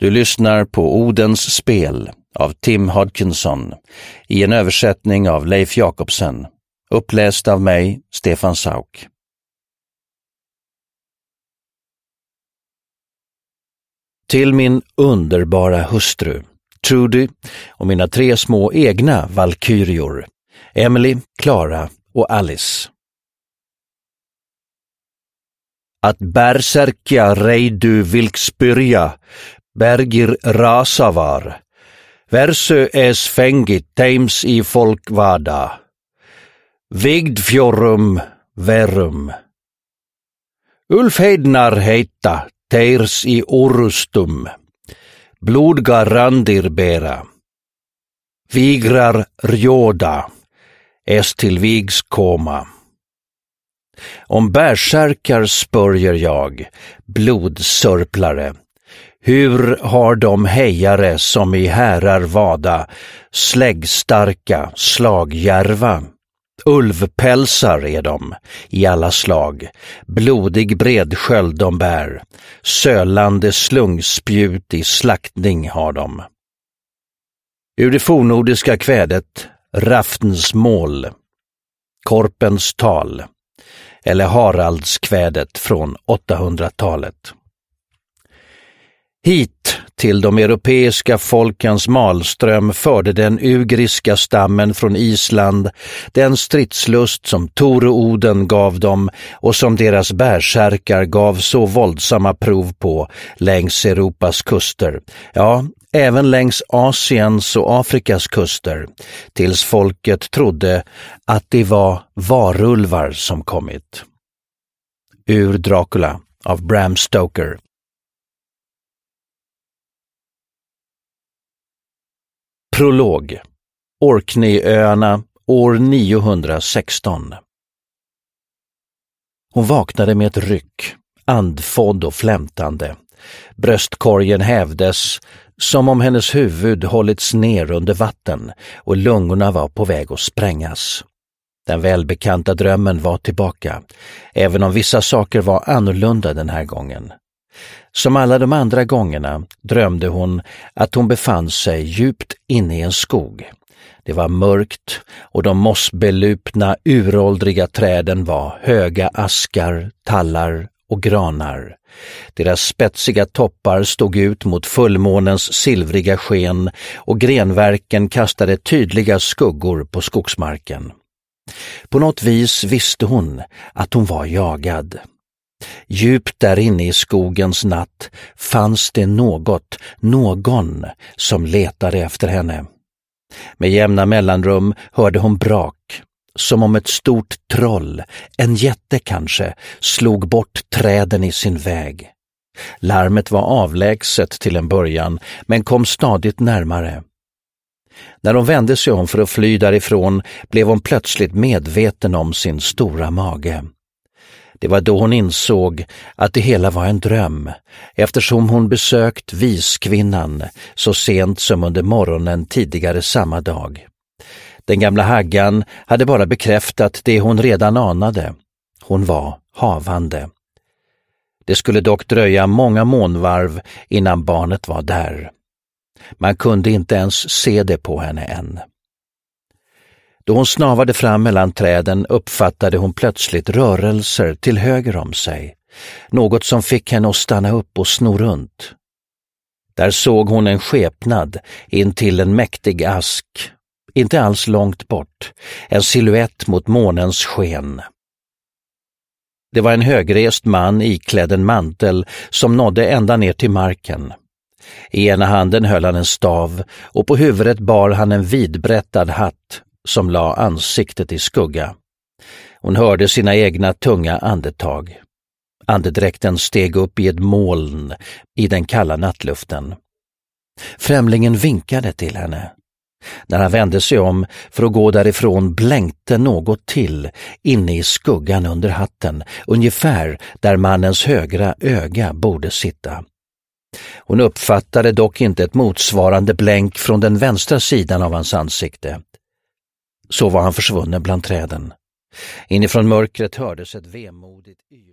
Du lyssnar på Odens spel av Tim Hodkinson i en översättning av Leif Jakobsen, uppläst av mig, Stefan Sauk. Till min underbara hustru, Trudy, och mina 3 små egna valkyrior, Emily, Clara och Alice. Att bärsärkja reidu vilkspyrja, bergir rasavar, versö es fängit teims i folkvada, vigdfjorum verum. Ulfheidnar heita, teirs i orustum, blodga randir bera, vigrar rjoda, es till vigs koma. Om bärsärkar spörjer jag, blodsörplare, hur har de hejare som i härar vada, släggstarka, slagjärva? Ulvpälsar är de, i alla slag, blodig bredsköld de bär, sölande slungspjut i slaktning har de. Ur det fornnordiska kvädet Raftens mål, Korpens tal, eller Haraldskvädet från 800-talet. Hit till de europeiska folkens malström förde den ugriska stammen från Island den stridslust som Tor och Oden gav dem och som deras bärsärkar gav så våldsamma prov på längs Europas kuster, ja, även längs Asiens och Afrikas kuster, tills folket trodde att det var varulvar som kommit. Ur Dracula av Bram Stoker. Prolog. Orkneyöarna år 916. Hon vaknade med ett ryck, andfådd och flämtande. Bröstkorgen hävdes som om hennes huvud hållits ner under vatten och lungorna var på väg att sprängas. Den välbekanta drömmen var tillbaka, även om vissa saker var annorlunda den här gången. Som alla de andra gångerna drömde hon att hon befann sig djupt inne i en skog. Det var mörkt och de mossbelupna uråldriga träden var höga askar, tallar och granar. Deras spetsiga toppar stod ut mot fullmånens silvriga sken och grenverken kastade tydliga skuggor på skogsmarken. På något vis visste hon att hon var jagad. Djupt där inne i skogens natt fanns det någon som letade efter henne. Med jämna mellanrum hörde hon brak, som om ett stort troll, en jätte kanske, slog bort träden i sin väg. Larmet var avlägset till en början, men kom stadigt närmare. När hon vände sig om för att fly därifrån blev hon plötsligt medveten om sin stora mage. Det var då hon insåg att det hela var en dröm, eftersom hon besökt viskvinnan så sent som under morgonen tidigare samma dag. Den gamla haggan hade bara bekräftat det hon redan anade. Hon var havande. Det skulle dock dröja många månvarv innan barnet var där. Man kunde inte ens se det på henne än. Då hon snavade fram mellan träden uppfattade hon plötsligt rörelser till höger om sig. Något som fick henne att stanna upp och sno runt. Där såg hon en skepnad in till en mäktig ask. Inte alls långt bort. En silhuett mot månens sken. Det var en högrest man iklädd en mantel som nådde ända ner till marken. I ena handen höll han en stav och på huvudet bar han en vidbrättad hatt som la ansiktet i skugga. Hon hörde sina egna tunga andetag. Andedräkten steg upp i ett moln i den kalla nattluften. Främlingen vinkade till henne. När han vände sig om för att gå därifrån blänkte något till inne i skuggan under hatten, ungefär där mannens högra öga borde sitta. Hon uppfattade dock inte ett motsvarande blänk från den vänstra sidan av hans ansikte. Så var han försvunnen bland träden. Inifrån mörkret hördes ett vemodigt yr.